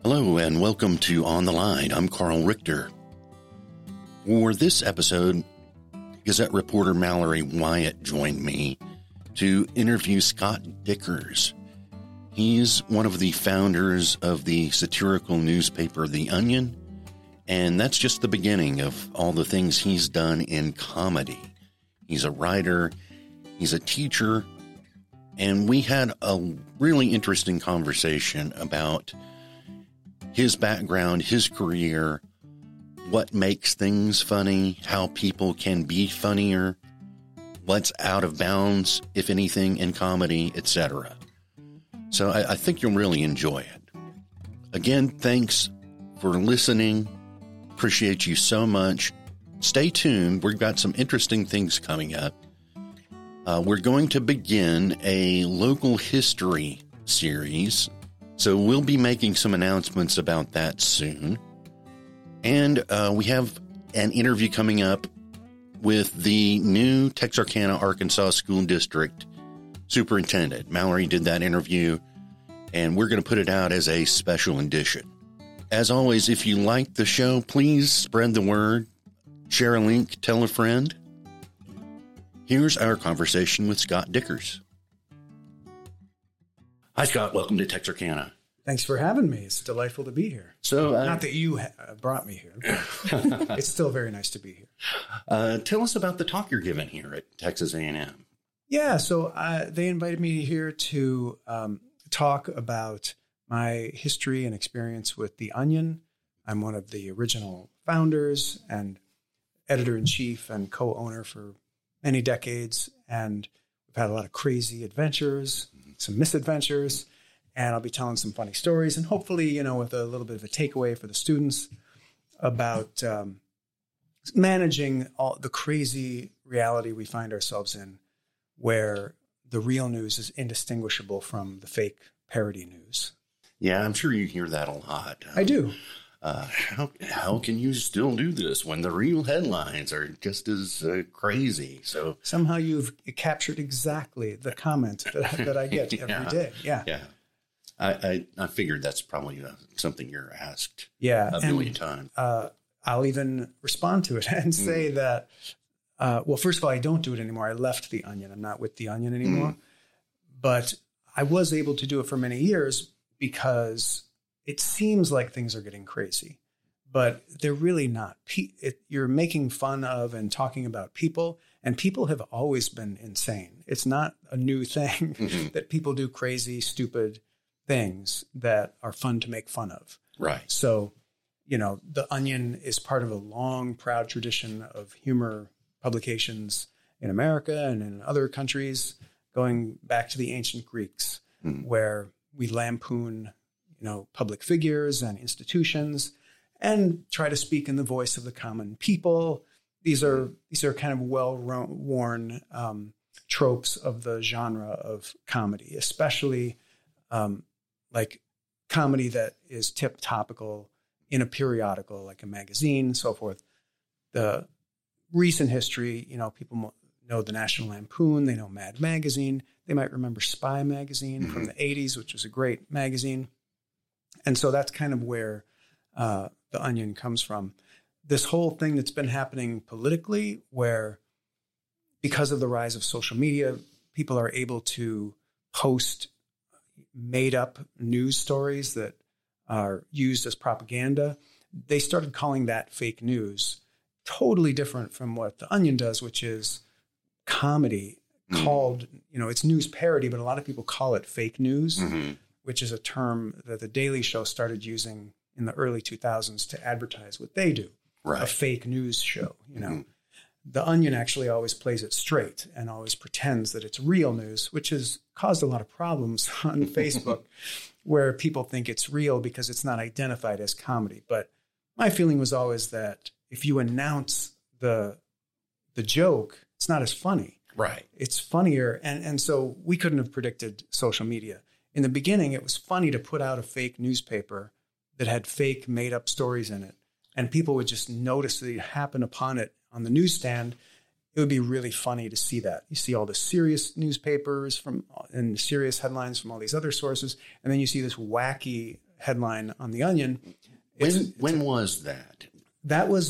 Hello and welcome to On the Line. I'm Carl Richter. For this episode, Gazette reporter Mallory Wyatt joined me to interview Scott Dikkers. He's one of the founders of the satirical newspaper The Onion, and that's just the beginning of all the things he's done in comedy. He's a writer, he's a teacher, and we had a really interesting conversation about his background, his career, what makes things funny, how people can be funnier, what's out of bounds, if anything, in comedy, etc. So I think you'll really enjoy it. Again, thanks for listening. Appreciate you so much. Stay tuned. We've got some interesting things coming up. We're going to begin a local history series, so we'll be making some announcements about that soon. And we have an interview coming up with the new Texarkana, Arkansas School District Superintendent. Mallory did that interview, and we're going to put it out as a special edition. As always, if you like the show, please spread the word, share a link, tell a friend. Here's our conversation with Scott Dikkers. Hi, Scott. Welcome to Texarkana. Thanks for having me. It's delightful to be here. So, not that you brought me here, but it's still very nice to be here. Tell us about the talk you're giving here at Texas A&M. Yeah, so they invited me here to talk about my history and experience with The Onion. I'm one of the original founders and editor-in-chief and co-owner for many decades, and we've had a lot of crazy adventures, some misadventures, and I'll be telling some funny stories and hopefully, with a little bit of a takeaway for the students about managing all the crazy reality we find ourselves in, where the real news is indistinguishable from the fake parody news. Yeah, I'm sure you hear that a lot. I do. How can you still do this when the real headlines are just as crazy? So somehow you've captured exactly the comment that I get every day. Yeah. I figured that's probably something you're asked a million times. I'll even respond to it and say that, well, first of all, I don't do it anymore. I left The Onion. I'm not with The Onion anymore. But I was able to do it for many years because it seems like things are getting crazy, but they're really not. You're making fun of and talking about people, and people have always been insane. It's not a new thing that people do crazy, stupid things that are fun to make fun of. Right. So, The Onion is part of a long, proud tradition of humor publications in America and in other countries, going back to the ancient Greeks, where we lampoon public figures and institutions and try to speak in the voice of the common people. These are kind of well-worn tropes of the genre of comedy, especially like comedy that is topical in a periodical, like a magazine, so forth. The recent history, people know the National Lampoon, they know Mad Magazine, they might remember Spy Magazine from the 80s, which was a great magazine. And so that's kind of where The Onion comes from. This whole thing that's been happening politically, where because of the rise of social media, people are able to post made-up news stories that are used as propaganda. They started calling that fake news, totally different from what The Onion does, which is comedy called, it's news parody, but a lot of people call it fake news. Which is a term that The Daily Show started using in the early 2000s to advertise what they do, a fake news show. The Onion actually always plays it straight and always pretends that it's real news, which has caused a lot of problems on Facebook where people think it's real because it's not identified as comedy. But my feeling was always that if you announce the joke, it's not as funny. Right. It's funnier. And so we couldn't have predicted social media. In the beginning, it was funny to put out a fake newspaper that had fake made-up stories in it, and people would just notice that it happened upon it on the newsstand. It would be really funny to see that. You see all the serious newspapers and serious headlines from all these other sources, and then you see this wacky headline on The Onion. When was that? That was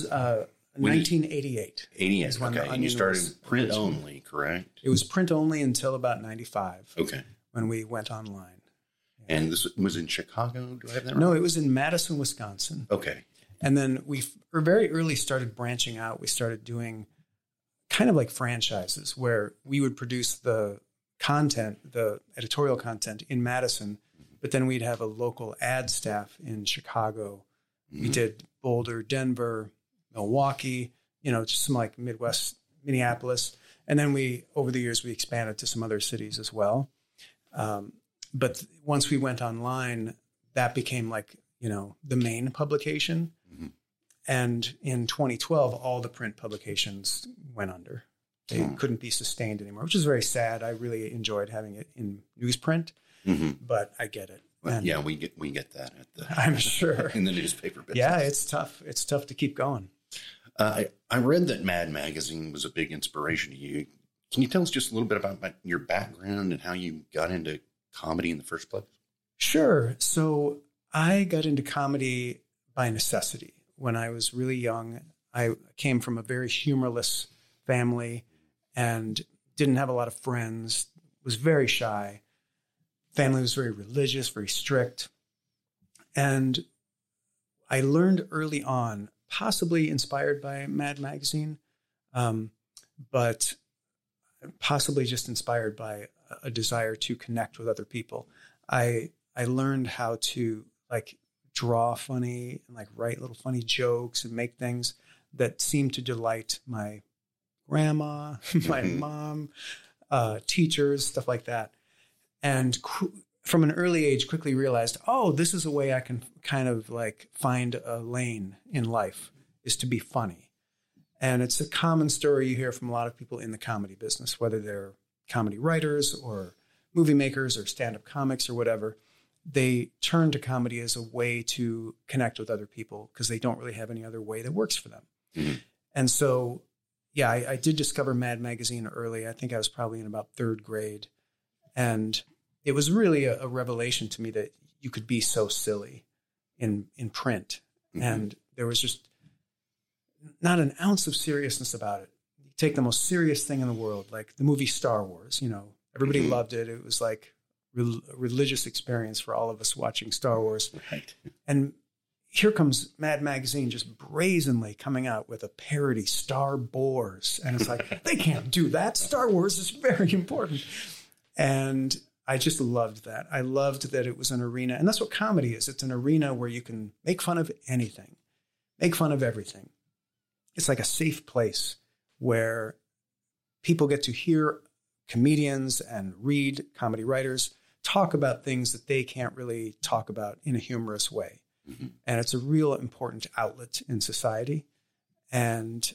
1988. 88. Is when Okay. The And Onion you started was print original. only, correct? It was print only until about 95 Okay. when we went online. And this was in Chicago? Do I have that right? No, it was in Madison, Wisconsin. Okay. And then we very early started branching out. We started doing kind of like franchises where we would produce the content, the editorial content in Madison, but then we'd have a local ad staff in Chicago. We did Boulder, Denver, Milwaukee, just some like Midwest, Minneapolis. And then over the years, we expanded to some other cities as well. But once we went online, that became like, the main publication. Mm-hmm. And in 2012, all the print publications went under. They couldn't be sustained anymore, which is very sad. I really enjoyed having it in newsprint, but I get it. Well, yeah, we get that I'm sure in the newspaper business. Yeah, it's tough. It's tough to keep going. I read that Mad Magazine was a big inspiration to you. Can you tell us just a little bit about your background and how you got into comedy in the first place? Sure. So I got into comedy by necessity. When I was really young, I came from a very humorless family and didn't have a lot of friends, was very shy. Family was very religious, very strict. And I learned early on, possibly inspired by Mad Magazine, but possibly just inspired by a desire to connect with other people. I learned how to draw funny and write little funny jokes and make things that seemed to delight my grandma, my mom, teachers, stuff like that. And from an early age, quickly realized, this is a way I can kind of find a lane in life, is to be funny. And it's a common story you hear from a lot of people in the comedy business, whether they're comedy writers or movie makers or stand-up comics or whatever. They turn to comedy as a way to connect with other people because they don't really have any other way that works for them. Mm-hmm. And so, yeah, I did discover Mad Magazine early. I think I was probably in about third grade. And it was really a revelation to me that you could be so silly in print. Mm-hmm. And there was just not an ounce of seriousness about it. You take the most serious thing in the world, like the movie Star Wars, everybody mm-hmm. loved it. It was like a religious experience for all of us watching Star Wars. Right. And here comes Mad Magazine just brazenly coming out with a parody, Star Wars. And it's like, they can't do that. Star Wars is very important. And I just loved that. I loved that it was an arena. And that's what comedy is. It's an arena where you can make fun of anything, make fun of everything. It's like a safe place where people get to hear comedians and read comedy writers talk about things that they can't really talk about in a humorous way. Mm-hmm. And it's a real important outlet in society. And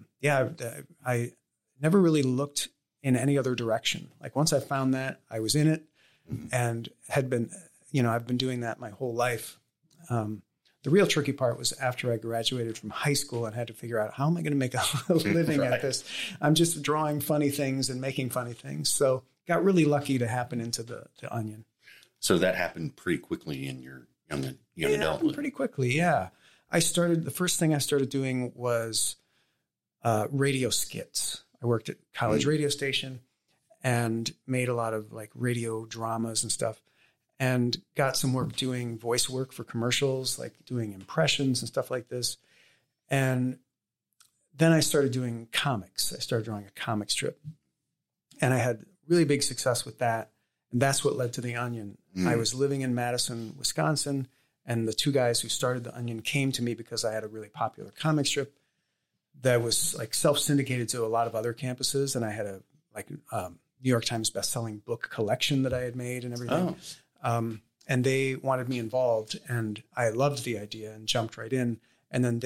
I never really looked in any other direction. Once I found that, I was in it mm-hmm. and had been, I've been doing that my whole life. The real tricky part was after I graduated from high school and had to figure out, how am I going to make a living right. at this? I'm just drawing funny things and making funny things. So got really lucky to happen into the Onion. So that happened pretty quickly in your young adulthood. Pretty quickly, yeah. The first thing I started doing was radio skits. I worked at college radio station and made a lot of radio dramas and stuff, and got some work doing voice work for commercials, doing impressions and stuff like this. And then I started doing comics. I started drawing a comic strip, and I had really big success with that. And that's what led to The Onion. I was living in Madison, Wisconsin, and the two guys who started The Onion came to me because I had a really popular comic strip that was self-syndicated to a lot of other campuses. And I had a New York Times bestselling book collection that I had made and everything. Oh. And they wanted me involved, and I loved the idea and jumped right in. And then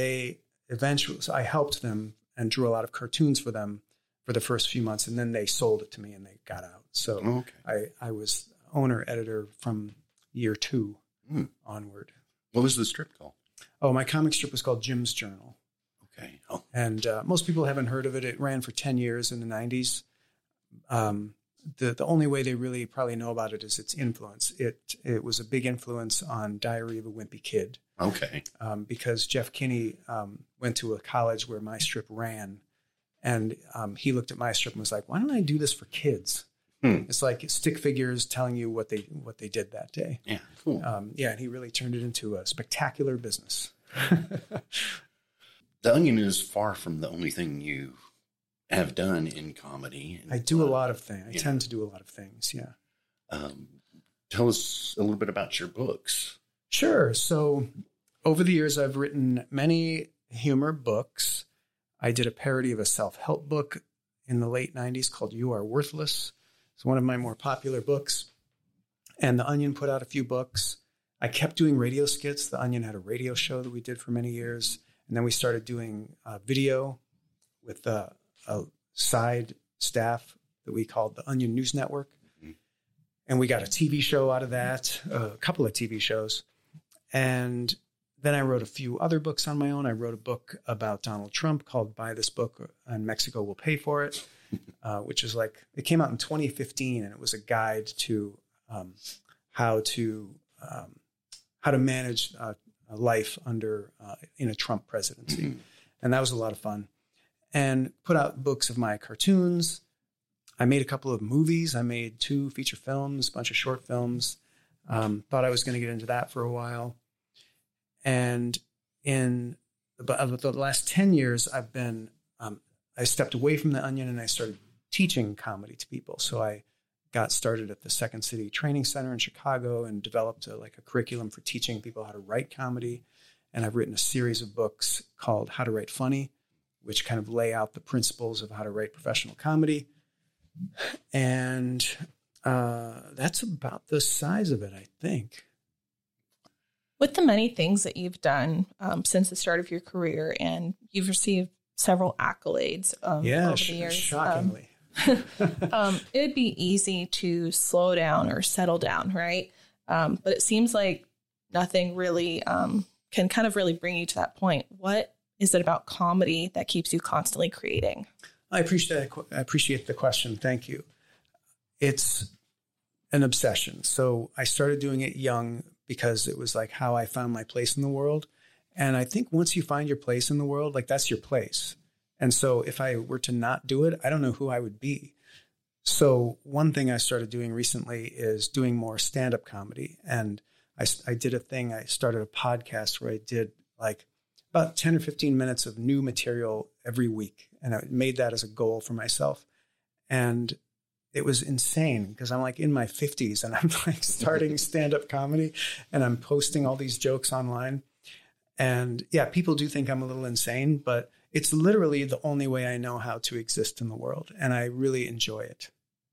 I helped them and drew a lot of cartoons for them for the first few months. And then they sold it to me and they got out. So I was owner editor from year 2 onward. What was the strip called? Oh, my comic strip was called Jim's Journal. Okay. Oh. And most people haven't heard of it. It ran for 10 years in the 90s. the only way they really probably know about it is its influence. It was a big influence on Diary of a Wimpy Kid. Okay. Because Jeff Kinney went to a college where my strip ran, and he looked at my strip and was like, "Why don't I do this for kids?" It's like stick figures telling you what they did that day. Yeah, cool. And he really turned it into a spectacular business. The Onion is far from the only thing you have done in comedy. I do a lot of things. I tend to do a lot of things. Yeah. Tell us a little bit about your books. Sure. So over the years, I've written many humor books. I did a parody of a self-help book in the late 90s called You Are Worthless. It's one of my more popular books. And The Onion put out a few books. I kept doing radio skits. The Onion had a radio show that we did for many years. And then we started doing video with a side staff that we called the Onion News Network. And we got a TV show out of that, a couple of TV shows. And then I wrote a few other books on my own. I wrote a book about Donald Trump called Buy This Book and Mexico Will Pay For It, which is like, it came out in 2015, and it was a guide to how to manage a life under in a Trump presidency. And that was a lot of fun. And put out books of my cartoons. I made a couple of movies. I made 2 feature films, a bunch of short films. Thought I was going to get into that for a while. And in the last 10 years, I stepped away from the Onion and I started teaching comedy to people. So I got started at the Second City Training Center in Chicago and developed a curriculum for teaching people how to write comedy. And I've written a series of books called How to Write Funny, which kind of lay out the principles of how to write professional comedy. And that's about the size of it, I think. With the many things that you've done since the start of your career, and you've received several accolades over the years. Shockingly. It'd be easy to slow down or settle down, right? But it seems like nothing really can kind of really bring you to that point. What is it about comedy that keeps you constantly creating? I appreciate the question. Thank you. It's an obsession. So I started doing it young because it was like how I found my place in the world. And I think once you find your place in the world, like that's your place. And so if I were to not do it, I don't know who I would be. So one thing I started doing recently is doing more stand-up comedy. And I did a thing. I started a podcast where I did like about 10 or 15 minutes of new material every week. And I made that as a goal for myself. And it was insane because I'm like in my 50s and I'm like starting stand-up comedy and I'm posting all these jokes online. And yeah, people do think I'm a little insane, but it's literally the only way I know how to exist in the world. And I really enjoy it.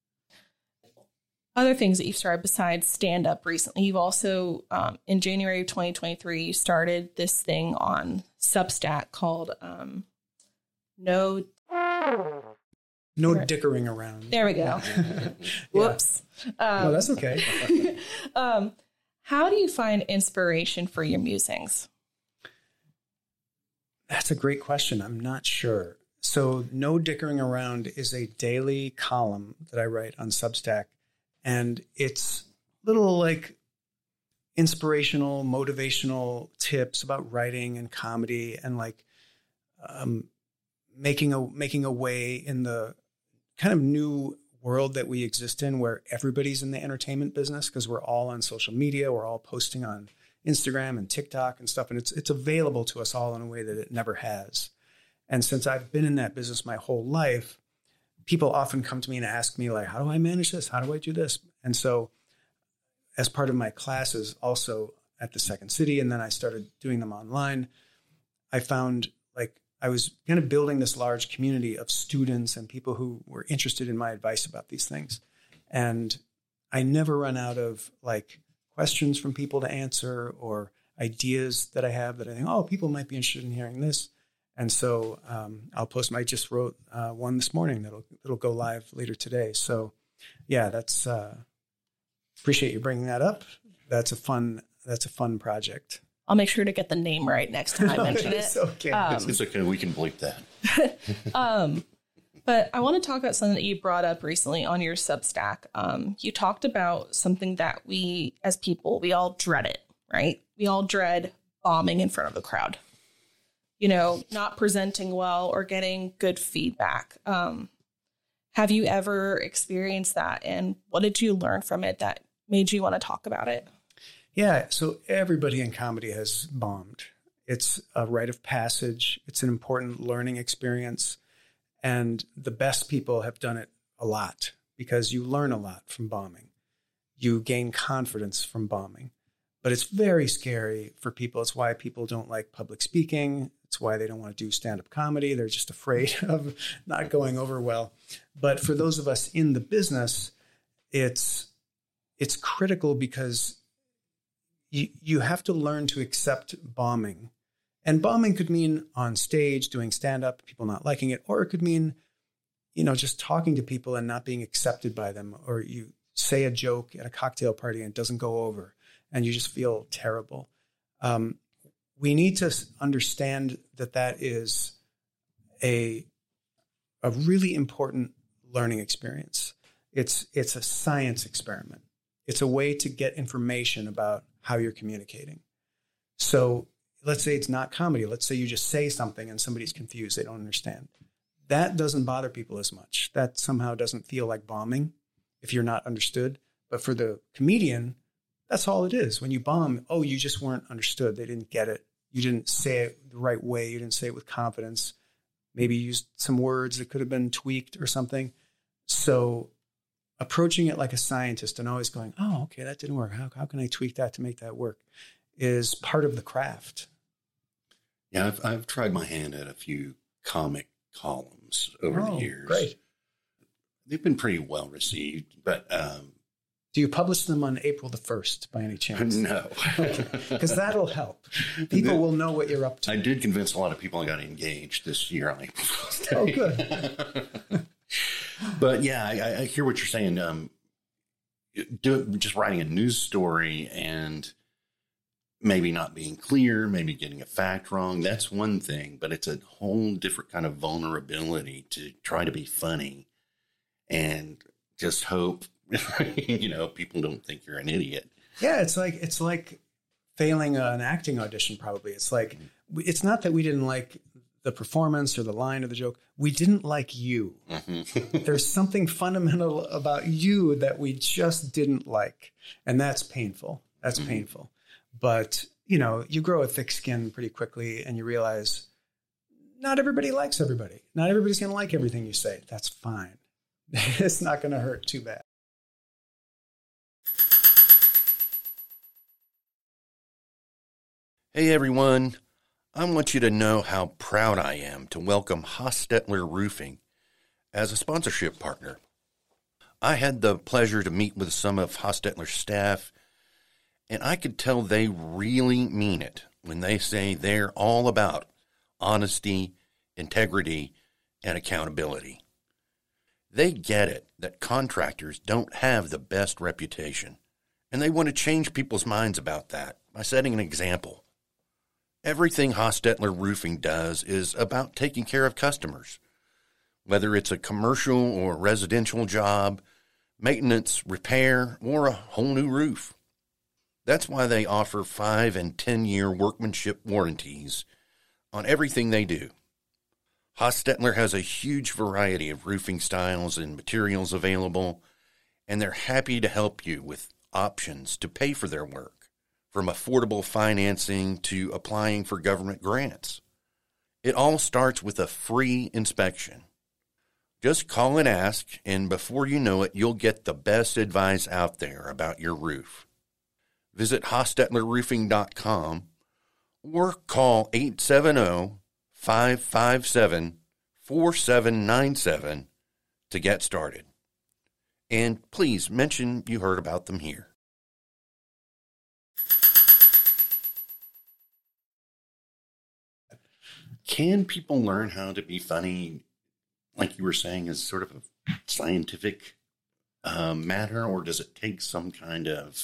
Other things that you've started besides stand-up recently, you've also, in January of 2023, you started this thing on Substack called No dickering around. There we go. Whoops. No, that's okay. How do you find inspiration for your musings? That's a great question. I'm not sure. So No Dickering Around is a daily column that I write on Substack. And it's little like inspirational, motivational tips about writing and comedy and like making a way in the kind of new world that we exist in where everybody's in the entertainment business because we're all on social media. We're all posting on Instagram and TikTok and stuff. And it's available to us all in a way that it never has. And since I've been in that business my whole life, people often come to me and ask me like, how do I manage this? How do I do this? And so as part of my classes also at the Second City, and then I started doing them online, I found like I was kind of building this large community of students and people who were interested in my advice about these things. And I never run out of like questions from people to answer or ideas that I have that I think, oh, people might be interested in hearing this. And so I'll post. I just wrote one this morning that'll go live later today. So yeah, that's appreciate you bringing that up. That's a fun project. I'll make sure to get the name right next time I mention it. It's okay. It's okay. We can bleep that. But I want to talk about something that you brought up recently on your Substack. You talked about something that we, as people, we all dread it, right? We all dread bombing in front of the crowd, not presenting well or getting good feedback. Have you ever experienced that? And what did you learn from it that made you want to talk about it? Yeah. So everybody in comedy has bombed. It's a rite of passage. It's an important learning experience. And the best people have done it a lot because you learn a lot from bombing. You gain confidence from bombing. But it's very scary for people. It's why people don't like public speaking. It's why they don't want to do stand-up comedy. They're just afraid of not going over well. But for those of us in the business, it's critical because you have to learn to accept bombing. And bombing could mean on stage doing stand-up, people not liking it, or it could mean, just talking to people and not being accepted by them, or you say a joke at a cocktail party and it doesn't go over and you just feel terrible. We need to understand that is a really important learning experience. It's a science experiment. It's a way to get information about how you're communicating. So let's say it's not comedy. Let's say you just say something and somebody's confused. They don't understand. That doesn't bother people as much. That somehow doesn't feel like bombing if you're not understood. But for the comedian, that's all it is. When you bomb, you just weren't understood. They didn't get it. You didn't say it the right way. You didn't say it with confidence. Maybe you used some words that could have been tweaked or something. So approaching it like a scientist and always going, okay, that didn't work. How can I tweak that to make that work is part of the craft. Yeah, I've tried my hand at a few comic columns over the years. Great. They've been pretty well received, but do you publish them on April the 1st by any chance? No. Because that'll help. People will know what you're up to. I did convince a lot of people I got engaged this year on April Fool's Day. Oh, good. But yeah, I hear what you're saying. Just writing a news story and maybe not being clear, maybe getting a fact wrong, that's one thing, but it's a whole different kind of vulnerability to try to be funny and just hope, people don't think you're an idiot. Yeah, it's like failing an acting audition, probably. It's like, it's not that we didn't like the performance or the line or the joke. We didn't like you. Mm-hmm. There's something fundamental about you that we just didn't like. And that's painful. That's painful. But, you grow a thick skin pretty quickly and you realize not everybody likes everybody. Not everybody's going to like everything you say. That's fine. It's not going to hurt too bad. Hey, everyone. I want you to know how proud I am to welcome Hostetler Roofing as a sponsorship partner. I had the pleasure to meet with some of Hostetler's staff, and I could tell they really mean it when they say they're all about honesty, integrity, and accountability. They get it that contractors don't have the best reputation, and they want to change people's minds about that by setting an example. Everything Hostetler Roofing does is about taking care of customers, whether it's a commercial or residential job, maintenance, repair, or a whole new roof. That's why they offer 5- and 10-year workmanship warranties on everything they do. Hostetler has a huge variety of roofing styles and materials available, and they're happy to help you with options to pay for their work, from affordable financing to applying for government grants. It all starts with a free inspection. Just call and ask, and before you know it, you'll get the best advice out there about your roof. Visit HostetlerRoofing.com or call 870-557-4797 to get started. And please mention you heard about them here. Can people learn how to be funny, like you were saying, as sort of a scientific matter, or does it take some kind of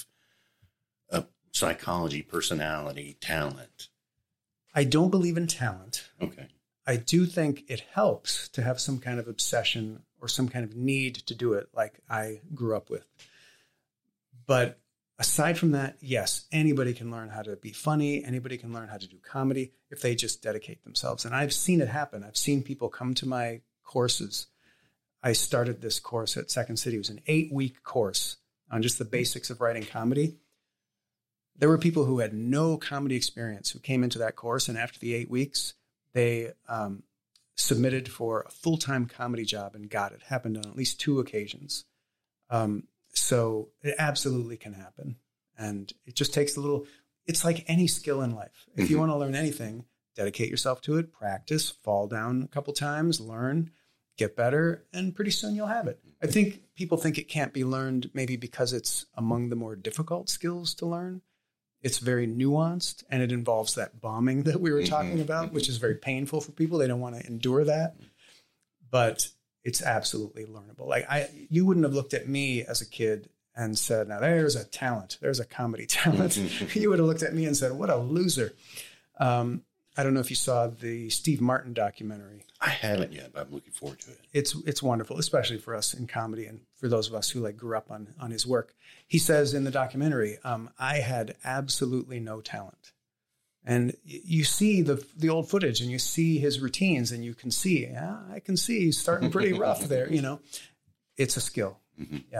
psychology, personality, talent? I don't believe in talent. Okay. I do think it helps to have some kind of obsession or some kind of need to do it like I grew up with. But aside from that, yes, anybody can learn how to be funny. Anybody can learn how to do comedy if they just dedicate themselves. And I've seen it happen. I've seen people come to my courses. I started this course at Second City. It was an 8-week course on just the basics of writing comedy. There were people who had no comedy experience who came into that course, and after the 8 weeks, they submitted for a full-time comedy job and got it. Happened on at least 2 occasions. So it absolutely can happen. And it just takes a little, it's like any skill in life. If you want to learn anything, dedicate yourself to it, practice, fall down a couple times, learn, get better, and pretty soon you'll have it. I think people think it can't be learned maybe because it's among the more difficult skills to learn. It's very nuanced, and it involves that bombing that we were talking about, which is very painful for people. They don't want to endure that. But it's absolutely learnable. Like you wouldn't have looked at me as a kid and said, now there's a talent, there's a comedy talent. You would have looked at me and said, what a loser. I don't know if you saw the Steve Martin documentary. I haven't yet, but I'm looking forward to it. It's wonderful, especially for us in comedy and for those of us who like grew up on his work. He says in the documentary, I had absolutely no talent. And you see the old footage and you see his routines and you can see, yeah, I can see he's starting pretty rough there, you know. It's a skill. Mm-hmm. Yeah.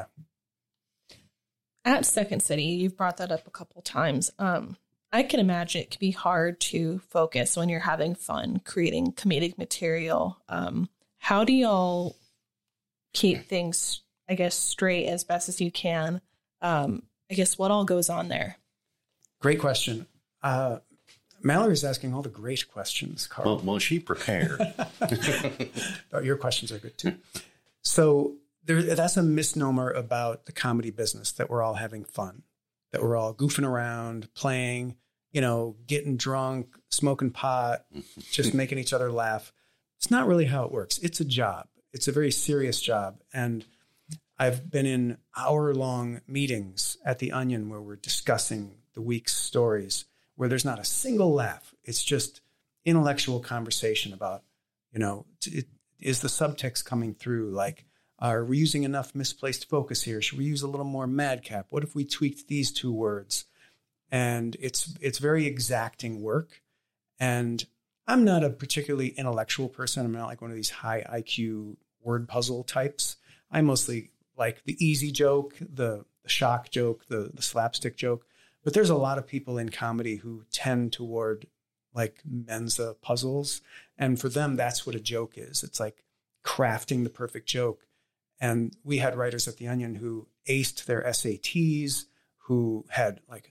At Second City, you've brought that up a couple times. I can imagine it can be hard to focus when you're having fun creating comedic material. How do y'all keep things, I guess, straight as best as you can? I guess what all goes on there? Great question. Mallory's asking all the great questions, Carl. Well, she prepared. Oh, your questions are good too. So that's a misnomer about the comedy business, that we're all having fun, that we're all goofing around, playing, you know, getting drunk, smoking pot, just making each other laugh. It's not really how it works. It's a job. It's a very serious job. And I've been in hour-long meetings at the Onion where we're discussing the week's stories, where there's not a single laugh. It's just intellectual conversation about, you know, is the subtext coming through? Like, are we using enough misplaced focus here? Should we use a little more madcap? What if we tweaked these 2 words? And it's very exacting work. And I'm not a particularly intellectual person. I'm not like one of these high IQ word puzzle types. I mostly like the easy joke, the shock joke, the slapstick joke. But there's a lot of people in comedy who tend toward like Mensa puzzles. And for them, that's what a joke is. It's like crafting the perfect joke. And we had writers at the Onion who aced their SATs, who had like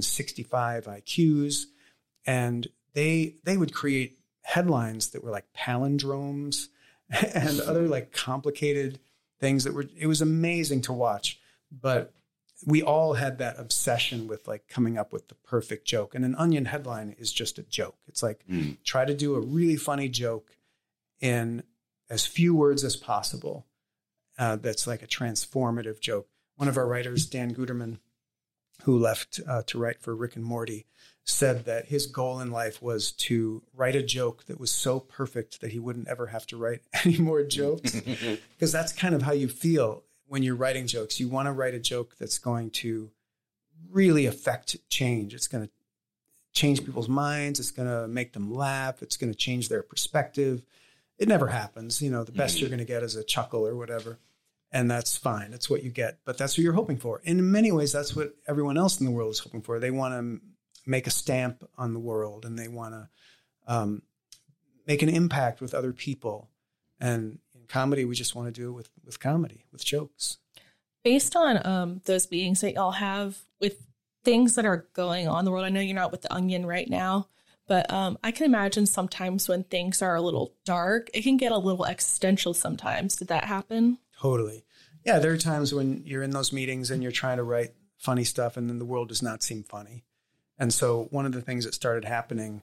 165 IQs. And they would create headlines that were like palindromes and other like complicated things it was amazing to watch. But we all had that obsession with like coming up with the perfect joke. And an Onion headline is just a joke. It's like, try to do a really funny joke in as few words as possible. That's like a transformative joke. One of our writers, Dan Guterman, who left to write for Rick and Morty, said that his goal in life was to write a joke that was so perfect that he wouldn't ever have to write any more jokes. Because that's kind of how you feel when you're writing jokes. You want to write a joke that's going to really affect change. It's going to change people's minds. It's going to make them laugh. It's going to change their perspective. It never happens. You know, the best you're going to get is a chuckle or whatever. And that's fine. That's what you get. But that's what you're hoping for. And in many ways, that's what everyone else in the world is hoping for. They want to make a stamp on the world, and they want to make an impact with other people. And in comedy, we just want to do it with comedy, with jokes. Based on those meetings that y'all have with things that are going on in the world, I know you're not with the Onion right now, but I can imagine sometimes when things are a little dark, it can get a little existential sometimes. Did that happen? Totally. Yeah, there are times when you're in those meetings and you're trying to write funny stuff and then the world does not seem funny. And so one of the things that started happening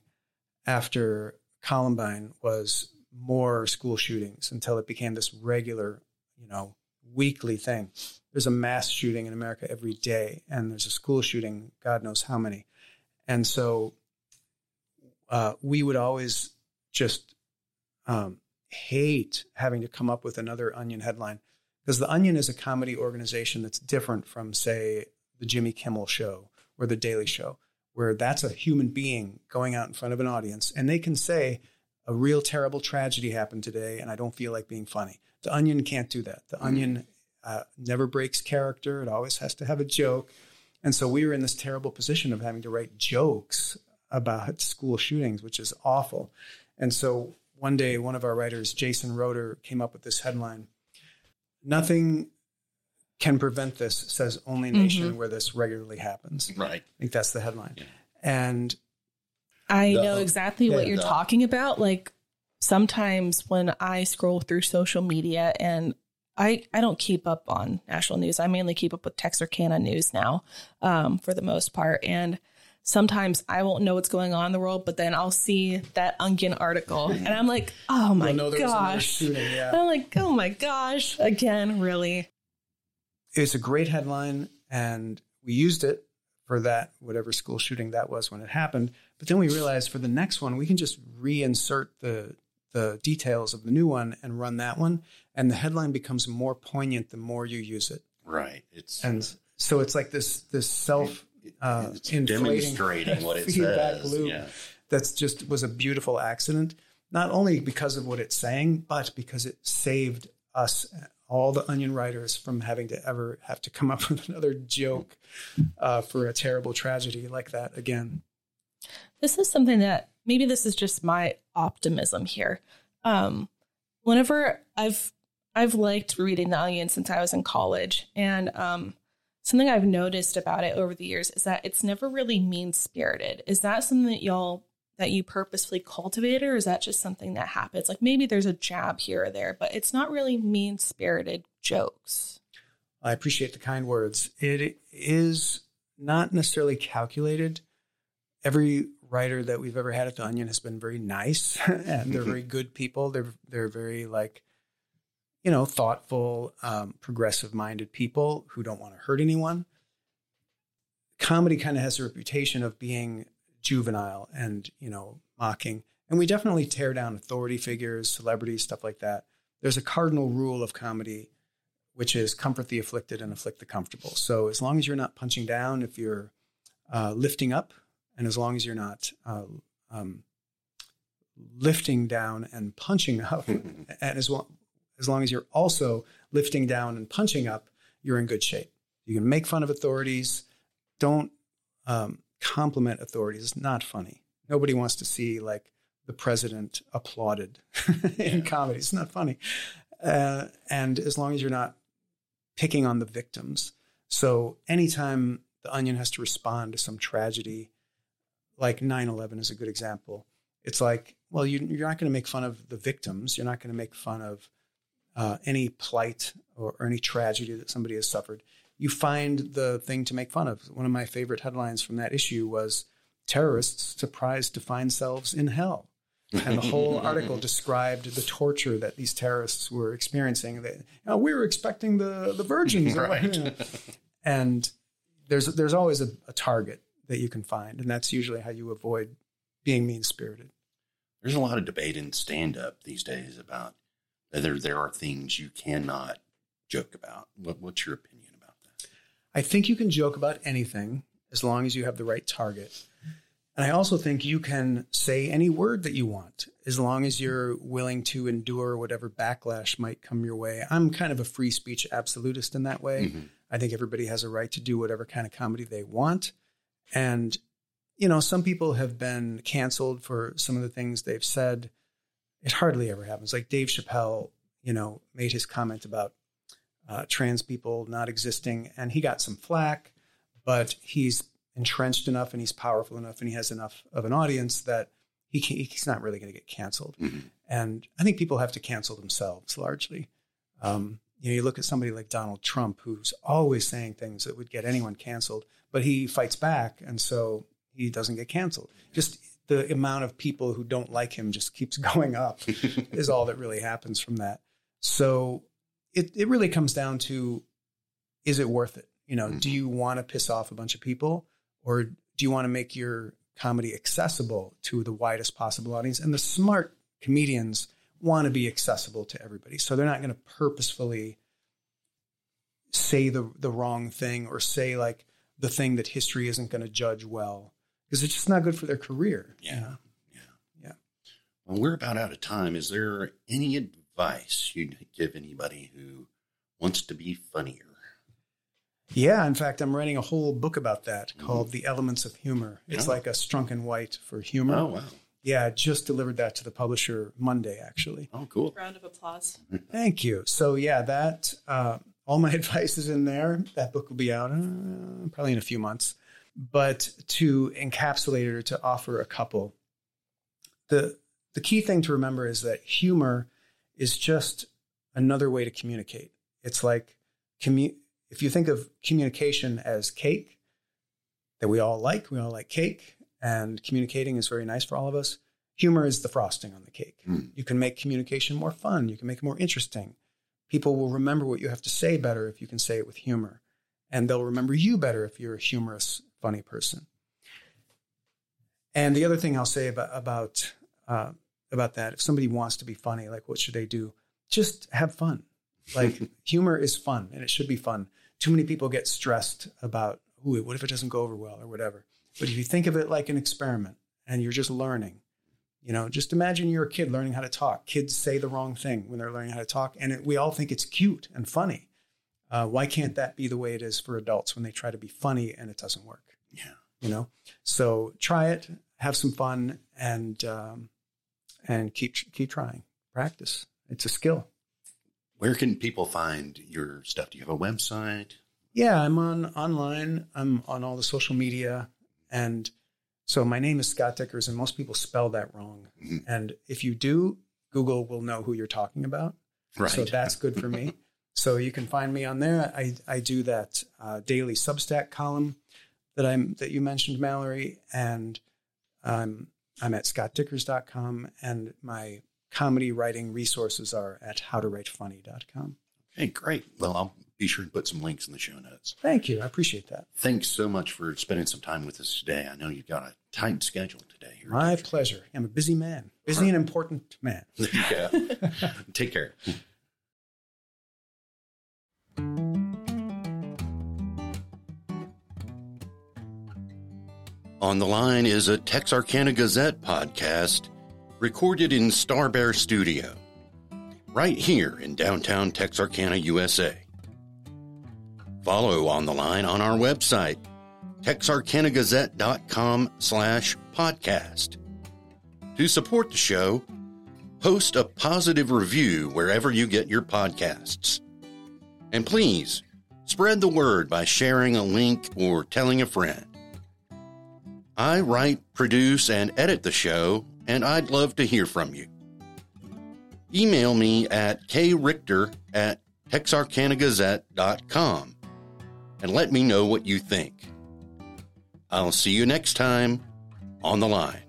after Columbine was more school shootings until it became this regular, you know, weekly thing. There's a mass shooting in America every day, and there's a school shooting, God knows how many. And so we would always just hate having to come up with another Onion headline, because the Onion is a comedy organization that's different from, say, the Jimmy Kimmel Show or the Daily Show, where that's a human being going out in front of an audience and they can say a real terrible tragedy happened today and I don't feel like being funny. The Onion can't do that. The Onion never breaks character. It always has to have a joke. And so we were in this terrible position of having to write jokes about school shootings, which is awful. And so one day, one of our writers, Jason Roeder, came up with this headline: "Nothing can prevent this, says only nation where this regularly happens." Right. I think that's the headline. Yeah. And I know exactly what you're talking about. Like, sometimes when I scroll through social media, and I don't keep up on national news. I mainly keep up with Texarkana news now, for the most part. And sometimes I won't know what's going on in the world, but then I'll see that Onion article and I'm like, oh my gosh. Yeah. I'm like, oh my gosh, again, really. It's a great headline, and we used it for that, whatever school shooting that was when it happened. But then we realized for the next one, we can just reinsert the details of the new one and run that one. And the headline becomes more poignant the more you use it. Right. So it's like this self it's demonstrating what it says. Loop that's just was a beautiful accident, not only because of what it's saying, but because it saved us, all the Onion writers, from having to ever have to come up with another joke for a terrible tragedy like that again. This is something that maybe this is just my optimism here. Whenever I've liked reading the Onion since I was in college, and something I've noticed about it over the years is that it's never really mean-spirited. Is that something that you purposefully cultivated, or is that just something that happens? Like, maybe there's a jab here or there, but it's not really mean-spirited jokes. I appreciate the kind words. It is not necessarily calculated. Every writer that we've ever had at the Onion has been very nice, and they're very good people. They're very, like, thoughtful, progressive-minded people who don't want to hurt anyone. Comedy kind of has a reputation of being juvenile and, mocking. And we definitely tear down authority figures, celebrities, stuff like that. There's a cardinal rule of comedy, which is comfort the afflicted and afflict the comfortable. So as long as you're not punching down, if you're lifting up, and as long as you're not lifting down and punching up, and as long as you're also lifting down and punching up, you're in good shape. You can make fun of authorities. Don't compliment authorities. It's not funny. Nobody wants to see, like, the president applauded in comedy. It's not funny. And as long as you're not picking on the victims. So anytime the Onion has to respond to some tragedy, like 9/11 is a good example. It's like, well, you're not going to make fun of the victims. You're not going to make fun of any plight or any tragedy that somebody has suffered. You find the thing to make fun of. One of my favorite headlines from that issue was "Terrorists Surprised to Find Themselves in Hell." And the whole article described the torture that these terrorists were experiencing. We were expecting the virgins. Right. And there's always a target that you can find. And that's usually how you avoid being mean-spirited. There's a lot of debate in stand-up these days about whether there are things you cannot joke about. What's your opinion about that? I think you can joke about anything as long as you have the right target. And I also think you can say any word that you want as long as you're willing to endure whatever backlash might come your way. I'm kind of a free speech absolutist in that way. Mm-hmm. I think everybody has a right to do whatever kind of comedy they want. And, some people have been canceled for some of the things they've said. It hardly ever happens. Like Dave Chappelle, made his comment about trans people not existing, and he got some flack, but he's entrenched enough and he's powerful enough and he has enough of an audience that he's not really going to get canceled. Mm-hmm. And I think people have to cancel themselves largely. You look at somebody like Donald Trump, who's always saying things that would get anyone canceled, but he fights back, and so he doesn't get canceled. Just the amount of people who don't like him just keeps going up is all that really happens from that. So it really comes down to, is it worth it? Do you want to piss off a bunch of people, or do you want to make your comedy accessible to the widest possible audience? And the smart comedians want to be accessible to everybody. So they're not going to purposefully say the wrong thing or say like the thing that history isn't going to judge well, because it's just not good for their career. Yeah. Well, we're about out of time. Is there any advice you'd give anybody who wants to be funnier? Yeah. In fact, I'm writing a whole book about that called The Elements of Humor. It's like a Strunk & White for humor. Oh, wow. Yeah, I just delivered that to the publisher Monday, actually. Oh, cool. Round of applause. Thank you. So yeah, that all my advice is in there. That book will be out probably in a few months. But to encapsulate it or to offer a couple, the key thing to remember is that humor is just another way to communicate. It's like if you think of communication as cake that we all like cake, and communicating is very nice for all of us. Humor is the frosting on the cake. You can make communication more fun. You can make it more interesting. People will remember what you have to say better if you can say it with humor. And they'll remember you better if you're a humorous, funny person. And the other thing I'll say about that, if somebody wants to be funny, like what should they do? Just have fun. Like humor is fun and it should be fun. Too many people get stressed about, what if it doesn't go over well or whatever. But if you think of it like an experiment and you're just learning, just imagine you're a kid learning how to talk. Kids say the wrong thing when they're learning how to talk. And we all think it's cute and funny. Why can't that be the way it is for adults when they try to be funny and it doesn't work? Yeah. So try it, have some fun, and keep trying. Practice. It's a skill. Where can people find your stuff? Do you have a website? Yeah, I'm online. I'm on all the social media. And so my name is Scott Dikkers, and most people spell that wrong. Mm-hmm. And if you do, Google will know who you're talking about. Right. So that's good for me. So you can find me on there. I do that daily Substack column that you mentioned, Mallory, and I'm at scottdikkers.com, and my comedy writing resources are at howtowritefunny.com. Okay, great. Well, I'll be sure to put some links in the show notes. Thank you. I appreciate that. Thanks so much for spending some time with us today. I know you've got a tight schedule today. My pleasure. I'm a busy man. Busy and important man. There you go. Take care. On the Line is a Texarkana Gazette podcast recorded in Star Bear Studio, right here in downtown Texarkana, USA. Follow On the Line on our website, texarkanagazette.com/podcast. To support the show, post a positive review wherever you get your podcasts. And please, spread the word by sharing a link or telling a friend. I write, produce, and edit the show, and I'd love to hear from you. Email me at krichter@texarkanagazette.com and let me know what you think. I'll see you next time on the Line.